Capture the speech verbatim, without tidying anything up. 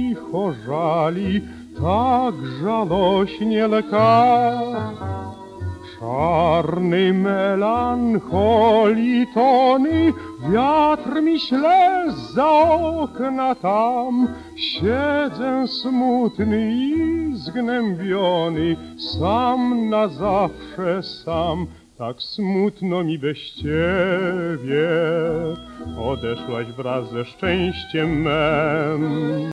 cicho żali, tak żalośnie lka. Czarnej melancholii tony, wiatr mi śle za okna tam. Siedzę smutny i zgnębiony, sam na zawsze sam. Tak smutno mi bez ciebie, odeszłaś wraz ze szczęściem mem.